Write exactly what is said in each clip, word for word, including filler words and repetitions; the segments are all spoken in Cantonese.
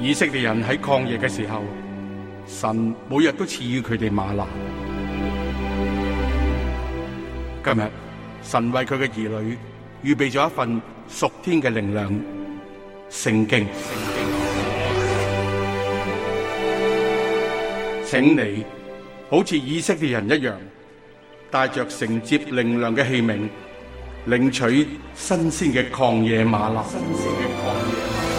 以色列人喺曠野嘅時候，神每日都賜予佢哋嗎哪。今日神為佢嘅兒女預備咗一份屬天嘅靈糧——聖經。請你好似以色列人一樣，帶着承接靈糧嘅器皿，領取新鮮嘅曠野嗎哪。新鮮嘅曠野嗎哪。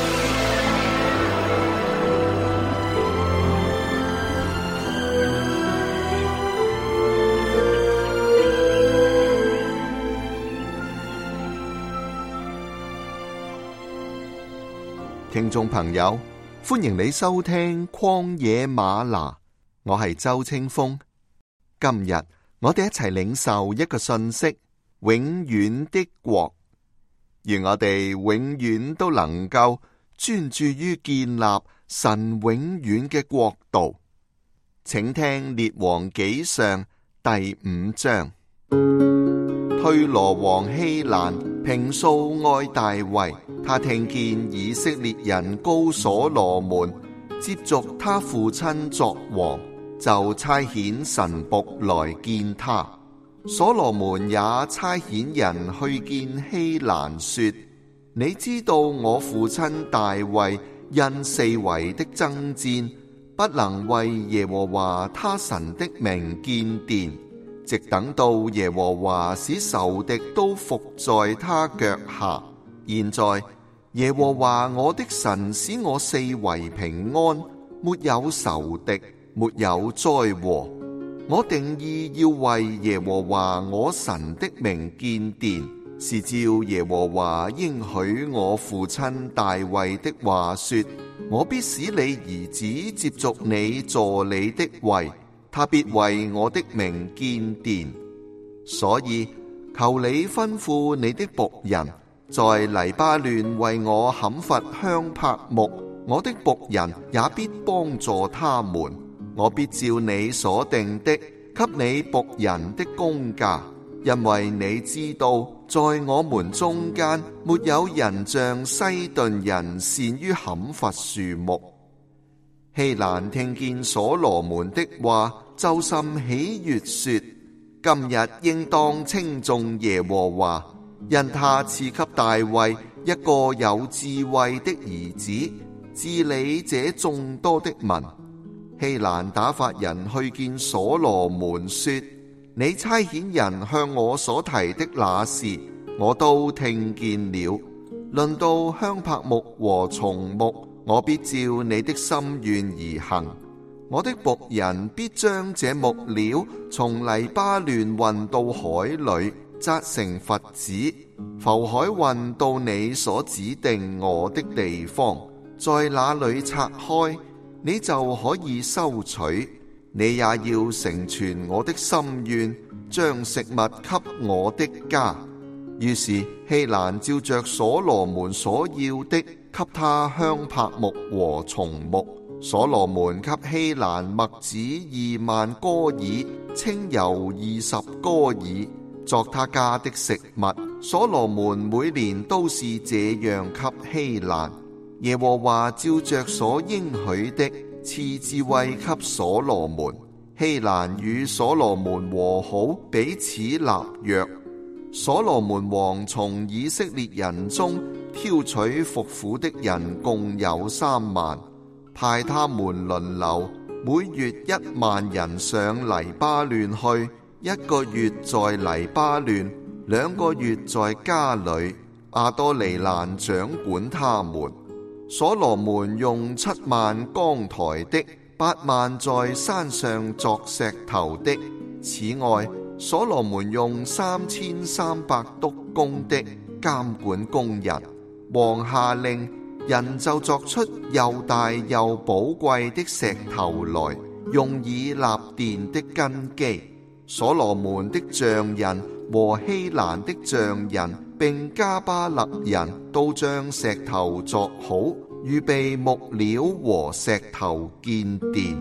聽眾朋友，歡迎你收聽曠野嗎哪，我係周清風。今日我哋一齊領受一個信息：永遠的國。願我哋永遠都能夠專注於建立神永遠嘅國度。請聽列王紀上第五章。推羅王希蘭平素愛大衛，他聽見以色列人膏所羅門接續他父親作王，就差遣臣僕來見他。所羅門也差遣人去見希蘭，說：你知道我父親大衛因四圍的爭戰，不能為耶和華他神的名建殿，直等到耶和華使仇敵都伏在他腳下。現在耶和華我的神使我四圍平安，沒有仇敵，沒有災禍。我定意要為耶和華我神的名建殿，是照耶和華應許我父親大衛的話說：我必使你兒子接續你坐你的位，他必為我的名建殿。所以求你吩咐你的僕人，在黎巴嫩為我砍伐香柏木，我的僕人也必幫助他們。我必照你所定的，給你僕人的工價，因為你知道，在我們中間沒有人像西頓人善於砍伐樹木。希蘭聽見所羅門的話，就甚喜悅，說：今日應當稱頌耶和華，因他賜給大衛一個有智慧的兒子，治理這眾多的民。希蘭打發人去見所羅門，說：你差遣人向我所提的那事，我都聽見了。論到香柏木和松木，我必照你的心願而行。我的僕人必將這木料從黎巴嫩運到海裏，紮成筏子，浮海運到你所指定我的地方，在那裏拆開，你就可以收取。你也要成全我的心願，將食物給我的家。於是希蘭照着所羅門所要的，給他香柏木和松木。所羅門給希蘭麥子二萬哥爾，清油二十哥爾，作他家的食物。所羅門每年都是這樣給希蘭。耶和華照着所應許的，賜智慧給所羅門。希蘭與所羅門和好，彼此立約。所羅門王從以色列人中挑取服苦的人共有三萬，派他們輪流，每月一萬人上黎巴嫩去，一個月在黎巴嫩，兩個月在家裏。亞多尼蘭掌管他們。所羅門用七萬扛抬的，八萬在山上鑿石頭的。此外，所羅門用三千三百督工的監管工人。王下令，人就鑿出又大又寶貴的石頭來，用以立殿的根基。所羅門的匠人和希蘭的匠人並迦巴勒人都將石頭鑿好，預備木料和石頭建殿。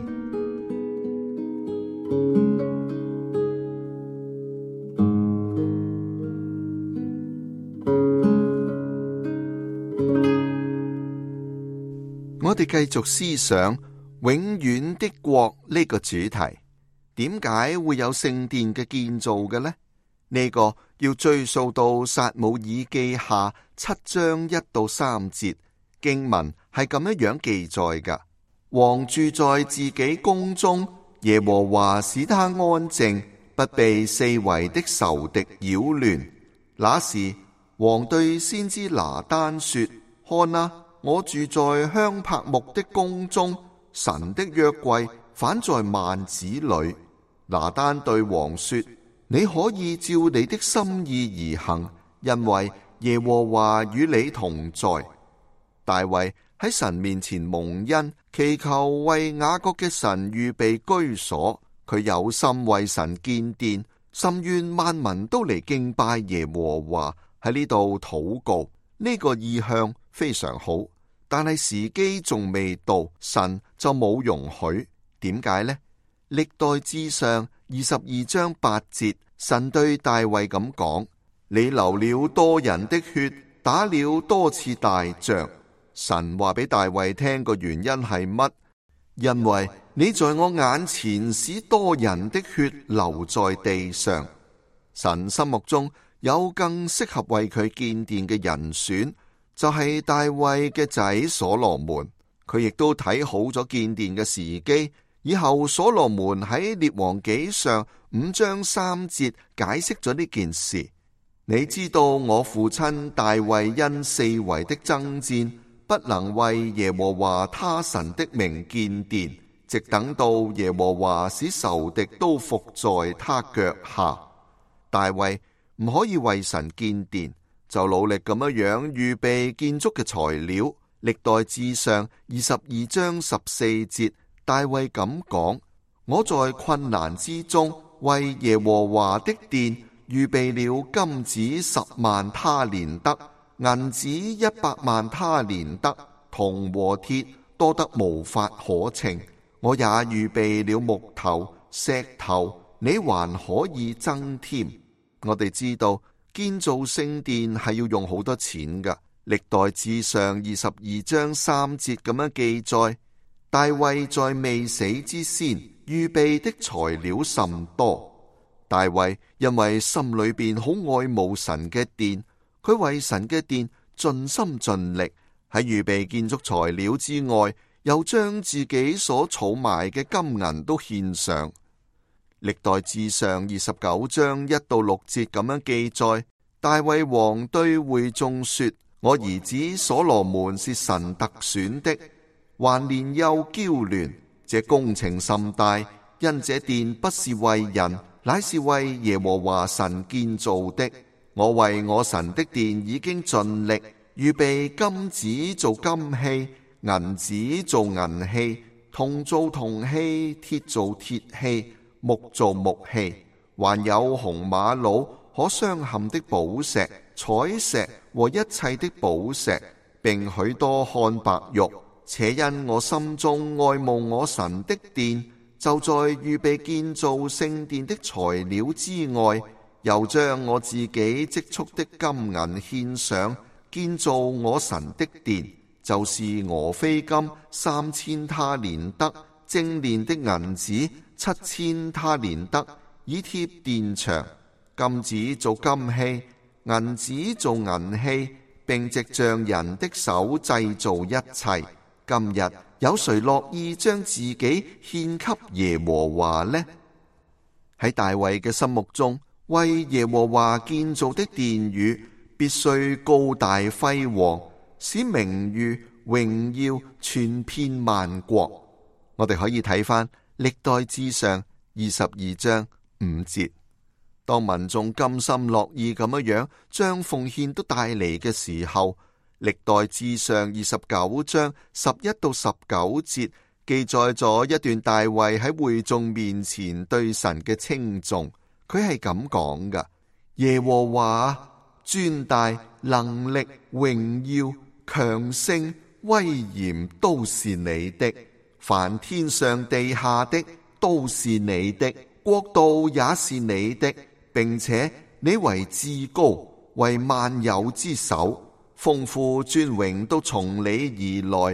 我哋繼續思想永遠的國呢個主題。點解會有聖殿嘅建造嘅呢？呢個要追溯到撒母耳記下七章一到三節，經文係咁樣樣記載㗎。王住在自己宮中，耶和華使他安靜，不被四圍的仇敵擾亂。那時王對先知拿單說：看啊，我住在香柏木的宮中，神的約櫃反在幔子裏。拿單對王說：你可以照你的心意而行，因為耶和華與你同在。大衛喺神面前蒙恩，祈求為雅各嘅神預備居所。佢有心為神建殿，甚願萬民都嚟敬拜耶和華。喺呢度禱告，呢個意向非常好，但係時機仲未到，神就冇容許。點解呢？歷代志上二十二章八節，神對大衛咁講：你流了多人的血，打了多次大仗。神話俾大衛聽個原因係乜？因為你在我眼前使多人的血流在地上。神心目中有更適合為佢建殿嘅人選，就係大衛嘅仔所羅門。佢亦都睇好咗建殿嘅時機。以後所羅門喺列王紀上五章三節解釋咗呢件事。你知道我父親大衛因四圍的爭戰，不能為耶和華他神的名建殿，直等到耶和華使仇敵都伏在他腳下。大衛唔可以為神建殿，就努力咁樣樣預備建築嘅材料。歷代志上二十二章十四節。大衛咁講：我在困難之中為耶和華的殿預備了金子十萬他連得，銀子一百萬他連得，銅和鐵多得無法可稱。我也預備了木頭、石頭，你還可以增添。我哋知道建造聖殿係要用好多錢㗎。歷代志上二十二章三節咁樣記載。大衛在未死之先預備的材料甚多。大衛因為心裏邊好愛慕神嘅殿，佢為神嘅殿盡心盡力，喺預備建築材料之外，又將自己所儲埋嘅金銀都獻上。歷代志上二十九章一到六節咁樣記載，大衛王對會眾說：我兒子所羅門是神特選的，還年幼嬌嫩，這工程甚大，因這殿不是為人，乃是為耶和華神建造的。我為我神的殿已經盡力，預備金子做金器，銀子做銀器，銅做銅器，鐵做鐵器，木做木器，還有紅瑪瑙、可鑲嵌的寶石、彩石和一切的寶石，並許多漢白玉。且因我心中愛慕我神的殿，就在預備建造聖殿的材料之外，又將我自己積蓄的金銀獻上，建造我神的殿，就是俄斐金三千他連得，精煉的銀子七千他連得，以貼殿牆，金子做金器，銀子做銀器，並藉匠人的手製造一切。今日有誰樂意將自己獻給耶和華呢？喺大衛嘅心目中，為耶和華建造的殿宇必須高大輝煌，使名譽榮耀傳遍萬國。我哋可以睇返歷代志上二十二章五節，當民眾甘心樂意咁樣樣將奉獻都帶嚟嘅時候，歷代志上二十九章十一到十九節記載咗一段大衛喺會眾面前對神嘅稱頌。佢係咁講噶：耶和華尊大、能力、榮耀、強盛、威嚴都是你的，凡天上地下的都是你的，國度也是你的，並且你為至高，為萬有之首。豐富尊榮都從你而來，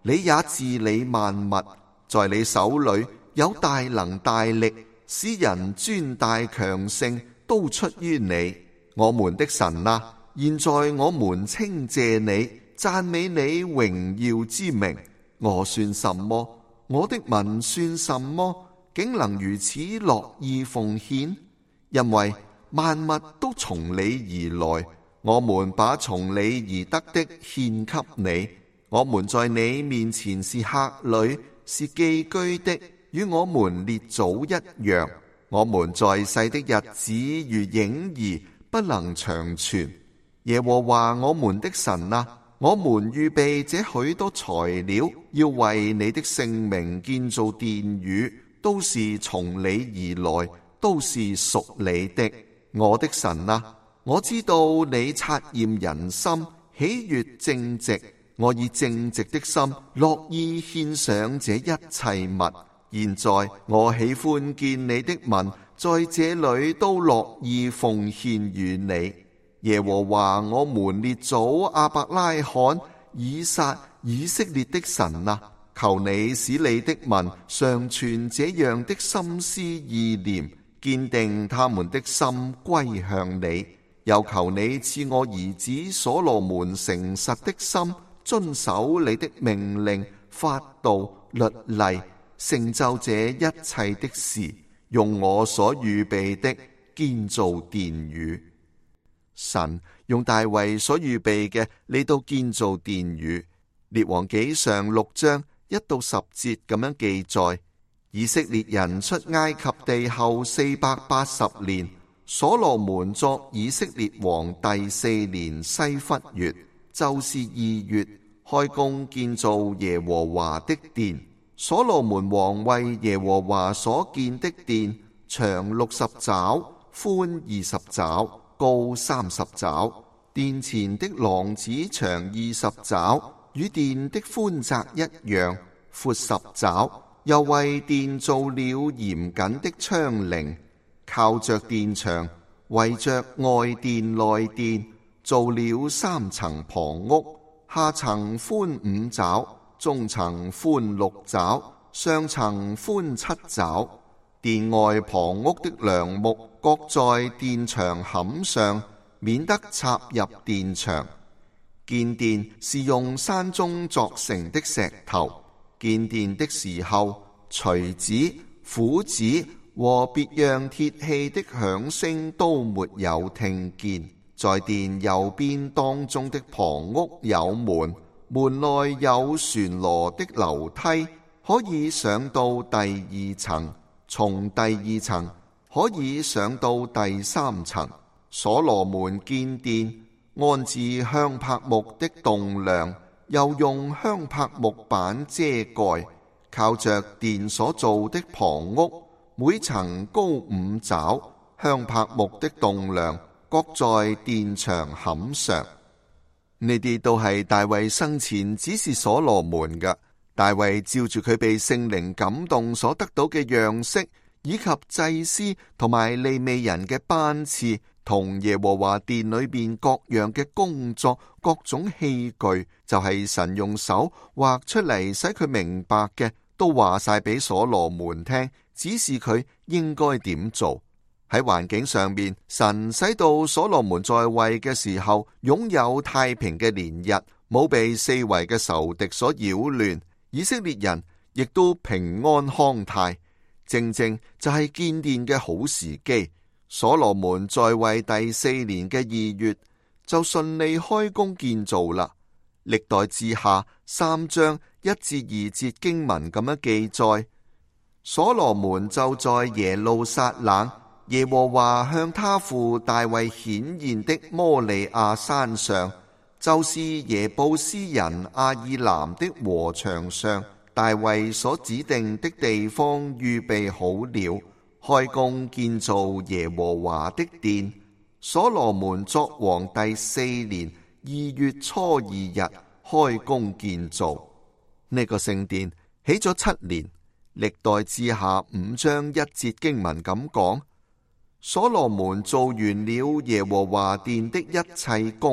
你也治理萬物，在你手裏有大能大力，使人尊大強盛，都出於你。我們的神啊，現在我們稱謝你，讚美你榮耀之名。我算什麼？我的民算什麼？竟能如此樂意奉獻？因為萬物都從你而來，我們把從你而得的獻給你。我們在你面前是客旅，是寄居的，與我們列祖一樣。我們在世的日子如影兒，不能長存。耶和華我們的神啊，我們預備這許多材料，要為你的聖名建造殿宇，都是從你而來，都是屬你的。我的神啊，我知道你察驗人心，喜悅正直。我以正直的心樂意獻上這一切物。現在我喜歡見你的民在這裏都樂意奉獻與你。耶和華我們列祖亞伯拉罕、以撒、以色列的神啊，求你使你的民常存這樣的心思意念，堅定他們的心歸向你。又求你賜我兒子所羅門誠實的心，遵守你的命令、法度、律例，成就這一切的事，用我所預備的建造殿宇。神用大衛所預備嘅嚟到建造殿宇。列王紀上六章一到十節咁樣記載：以色列人出埃及地後四百八十年，所羅門作以色列王第四年西弗月，就是二月，開工建造耶和華的殿。所羅門王為耶和華所建的殿，長六十肘，寬二十肘，高三十肘。殿前的廊子長二十肘，與殿的寬窄一樣，闊十肘。又為殿造了嚴謹的窗棂，靠着殿牆，圍着外殿內殿，造了三層旁屋，下層寬五肘，中層寬六肘，上層寬七肘。殿外旁屋的梁木各在殿牆坎上，免得插入殿牆。建殿是用山中鑿成的石頭。建殿的時候，錘子、斧子和別樣鐵器的響聲都沒有聽見。在殿右邊當中的旁屋有門，門內有旋螺的樓梯，可以上到第二層，從第二層可以上到第三層。所羅門建殿，安置香柏木的棟梁，又用香柏木板遮蓋，靠着殿所造的旁屋，每層高五肘，香柏木的棟梁各在殿牆坎上。呢啲都係大衛生前指示所羅門嘅。大衛照住佢被聖靈感動所得到嘅樣式，以及祭司同埋利未人嘅班次，同耶和華殿裏邊各樣嘅工作、各種器具，就係、是、神用手畫出嚟使佢明白嘅，都話晒俾所羅門聽，指示佢應該點做。喺環境上面，神使到所羅門在位嘅時候擁有太平嘅年日，冇被四圍嘅仇敵所擾亂，以色列人亦都平安康泰，正正就係建殿嘅好時機。所羅門在位第四年嘅二月，就順利開工建造啦。歷代志下三章一至二節經文咁樣記載：所羅門就在耶路撒冷，耶和華向他父大衛顯現的摩利亞山上，就是耶布斯人亞爾南的禾場上，大衛所指定的地方預備好了，開工建造耶和華的殿。所羅門作王第四年二月初二日開工建造。呢、這個聖殿起咗七年。歷代志下五章一節經文咁講：所羅門做完了耶和華殿的一切工，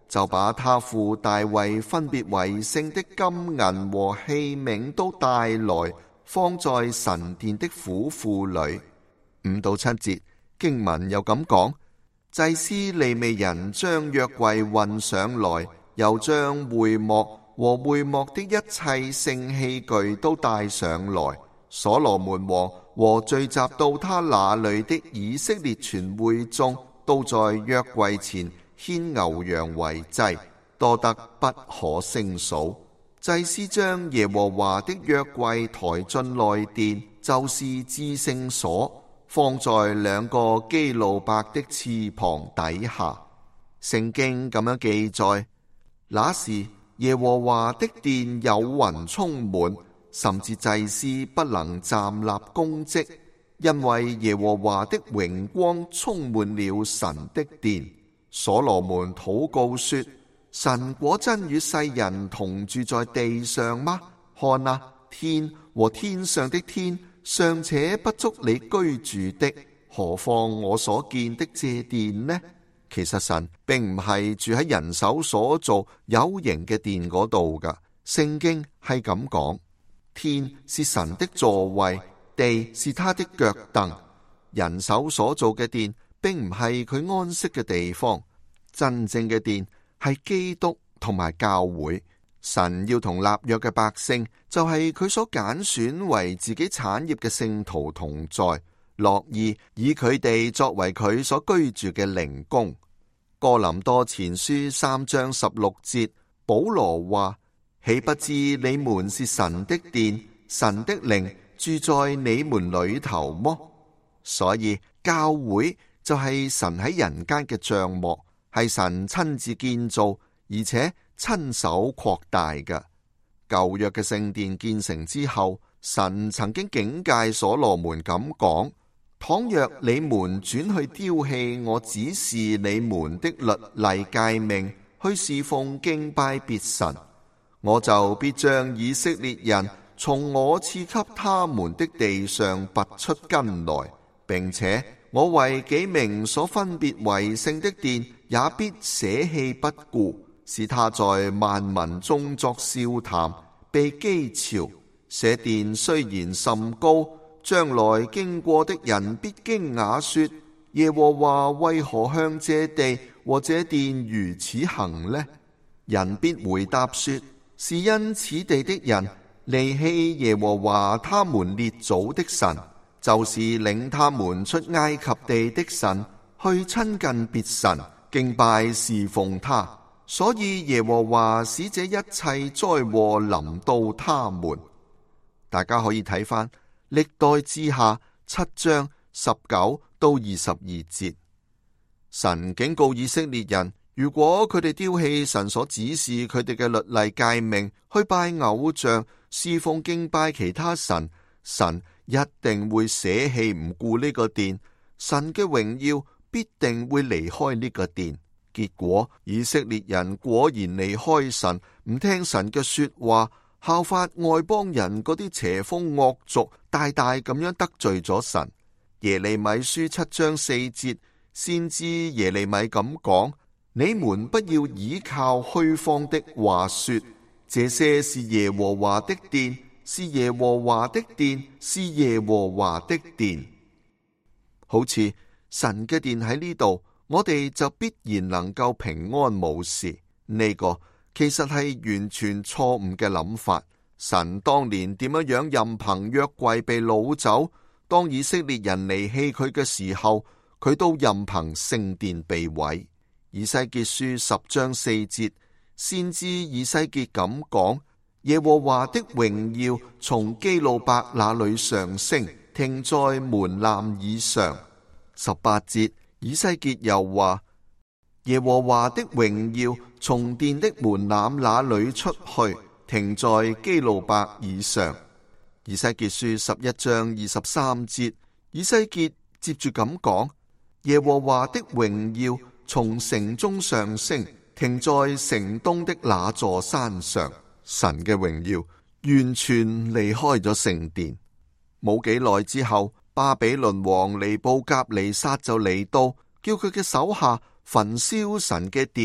就把他父大衛分別為聖的金銀和器皿都帶來，放在神殿的府庫裏。五到七節經文又咁講：祭司利未人將約櫃運上來，又將會幕和會幕的一切聖器具都帶上來。所羅門王和聚集到他那裏的以色列全會眾，都在約櫃前獻牛羊為祭，多得不可勝數。祭司將耶和華的約櫃抬進內殿，就是至聖所，放在兩個基路伯的翅膀底下。聖經咁樣記載：那時耶和華的殿有雲充滿，甚至祭司不能站立供職，因為耶和華的榮光充滿了神的殿。所羅門禱告說：神果真與世人同住在地上嗎？看啊，天和天上的天尚且不足你居住的，何況我所見的這殿呢？其實神並唔係住喺人手所造有形嘅殿嗰度噶。聖經係咁講：天是神的座位，地是他的腳凳。人手所造嘅殿並唔係佢安息嘅地方，真正嘅殿係基督同埋教會。神要同立約嘅百姓，就係佢所揀選為自己產業嘅聖徒同在，樂意以佢哋作為佢所居住嘅靈宮。哥林多前書三章十六節，保羅話：豈不知你們是神的殿，神的靈住在你們裏頭麼？所以教會就係神喺人間嘅帳幕，係神親自建造，而且親手擴大嘅。舊約嘅聖殿建成之後，神曾經警戒所羅門咁講：倘若你們轉去丟棄我指示你們的律例誡命，去侍奉敬拜別神，我就必將以色列人從我賜給他們的地上拔出根來，並且我為己名所分別為聖的殿，也必捨棄不顧，使他在萬民中作笑談，被譏嘲。這殿雖然甚高，將來經過的人必驚訝說：耶和華為何向這地和這殿如此行呢？人必回答說：是因此地的人離棄耶和華他們列祖的神，就是領他們出埃及地的神，去親近別神，敬拜侍奉他，所以耶和華使這一切災禍臨到他們。大家可以睇返歷代志下七章十九到二十二節，神警告以色列人，如果佢哋丟棄神所指示佢哋嘅律例誡命，去拜偶像，侍奉敬拜其他神，神一定會捨棄唔顧呢個殿，神嘅榮耀必定會離開呢個殿。結果以色列人果然離開神，唔聽神嘅說話，效法外邦人嗰啲邪風惡俗，大大咁樣得罪咗神。耶利米書七章四節，先知耶利米咁講：你們不要倚靠虛謊的話說，這些是耶和華的殿，是耶和華的殿，是耶和華的殿。好似神嘅殿喺呢度，我哋就必然能夠平安無事。呢個其實係完全錯誤嘅諗法。神當年點樣樣任憑約櫃被擄走，當以色列人離棄佢嘅時候，佢都任憑聖殿被毀。以西結書十章四節，先知以西結咁講：耶和華的榮耀從基路伯那裏上升，停在門檻以上。十八節，以西結又話：耶和華的榮耀從殿的門檻那裏出去，停在基路伯以上。以西結書十一章二十三節，以西結接住咁講：耶和華的榮耀從城中上升，停在城東的那座山上。神嘅榮耀完全離開咗聖殿。冇幾耐之後，巴比倫王尼布甲尼撒就嚟到，叫佢嘅手下焚燒神嘅殿，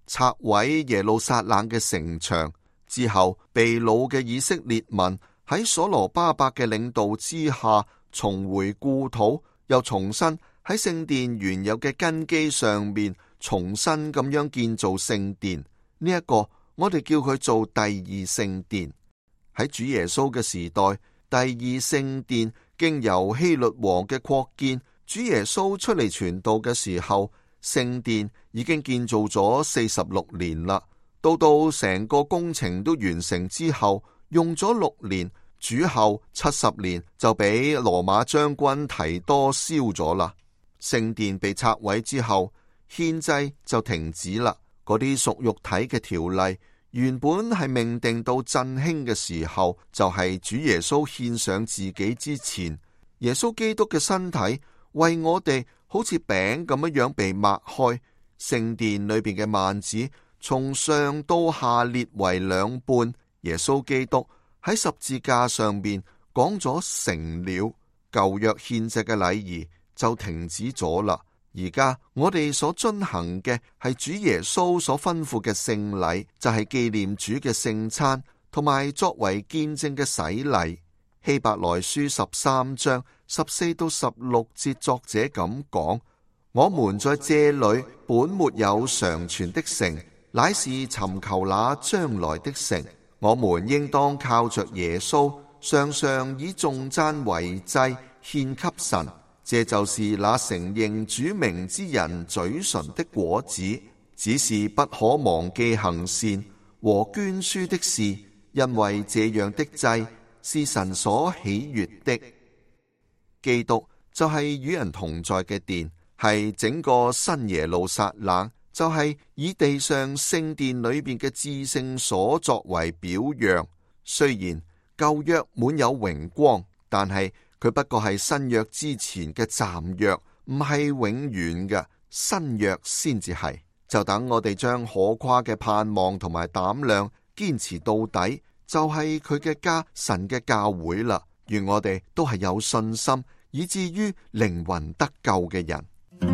拆毀耶路撒冷嘅城牆。之後，被擄嘅以色列民喺所羅巴伯嘅領導之下重回故土，又重新喺聖殿原有嘅根基上面重新咁樣建造聖殿。呢、這、一個我哋叫佢做第二聖殿。喺主耶穌嘅時代，第二聖殿經由希律王嘅擴建，主耶穌出嚟傳道嘅時候，聖殿已經建造咗四十六年啦。到到成個工程都完成之後，用咗六年，主後七十年就俾羅馬將軍提多燒咗啦。聖殿被拆毀之後，獻祭就停止啦。嗰啲屬肉體嘅條例，原本係命定到振興嘅時候，就係、是、主耶穌獻上自己之前，耶穌基督嘅身體為我哋好似餅咁樣樣被擘開，聖殿裏邊嘅幔子從上到下裂為兩半。耶穌基督喺十字架上面講咗成了，舊約獻祭嘅禮儀就停止咗啦。而家我哋所遵行嘅係主耶穌所吩咐嘅聖禮，就係、是、紀念主嘅聖餐，同埋作為見證嘅洗禮。希伯來書十三章十四到十六節，作者咁講：我們在這裏本沒有常存的城，乃是尋求那將來的城。我們應當靠着耶穌，常常以頌讚為祭獻給神。這就是那承認主名之人嘴唇的果子。只是不可忘記行善和捐輸的事，因為這樣的祭是神所喜悅的。基督就係與人同在嘅殿，係整個新耶路撒冷，就係、是、以地上聖殿裏邊嘅至聖所作為表樣。雖然舊約滿有榮光，但係佢不過係新約之前嘅暫約，唔係永遠嘅。新約先至係。就等我哋將可誇嘅盼望同埋膽量堅持到底，就係佢嘅家，神嘅教會啦。願我哋都係有信心，以至於靈魂得救嘅人。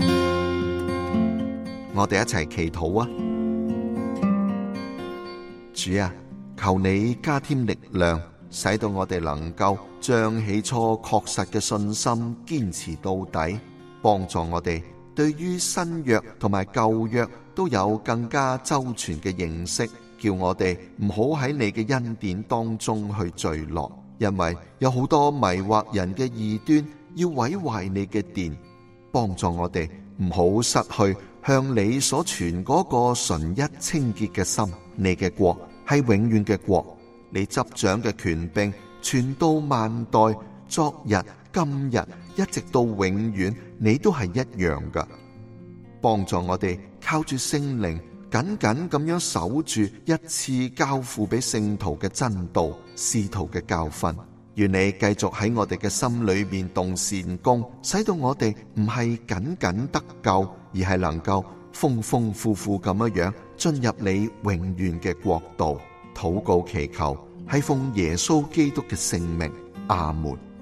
我哋一齊祈禱啊！主啊，求你加添力量，使到我哋能夠將起初確實嘅信心堅持到底，幫助我哋對於新約同埋舊約都有更加周全嘅認識，叫我哋唔好喺你嘅恩典當中去墜落，因為有好多迷惑人嘅異端要毀壞你嘅殿，幫助我哋唔好失去向你所傳嗰個純一清潔嘅心。你嘅國係永遠嘅國，你執掌嘅權柄傳到萬代，昨日今日一直到永遠，你都係一樣噶。幫助我哋靠住聖靈緊緊咁樣守住一次交付俾聖徒嘅真道，使徒嘅教訓。願你繼續喺我哋嘅心裏面動善工，使到我哋唔係僅僅得救，而係能夠豐豐富富咁樣樣進入你永遠嘅國度。禱告祈求係奉耶穌基督嘅聖名，阿門。